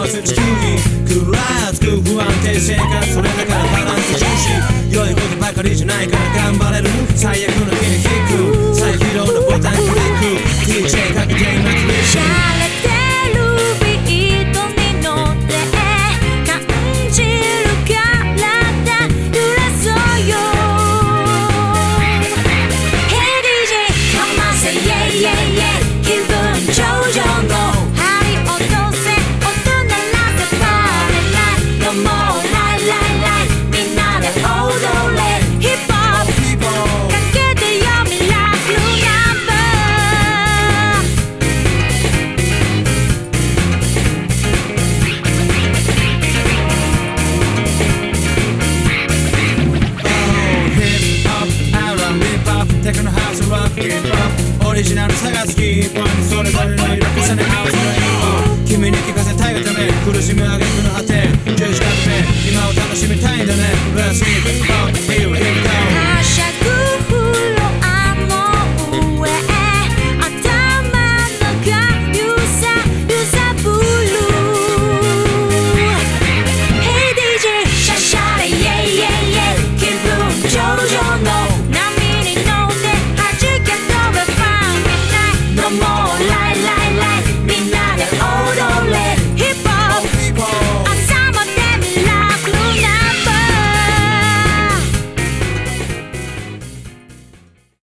回す地球儀食らいつく不安定性がそれだからバランス重視良いことばかりじゃないから頑張れる最悪の日にキック再起動のボタンクリック DJ かけて今クリックしゃれてるビートに乗って感じる体揺らそうよ Hey DJ かませ Yeah yeah yeah 気分上々の針落とせ音鳴らせパーレライのもうライライライみんなで踊れヒップホップかけてよミラクルナンバテクノハウスロックヒップホップオリジナル探すキーポイントそれぞれの色重ね合わせる君に聞かせたいがため苦しみ挙げ句の果て十字架の目今を楽しみたいんだね Let's hip hop here we go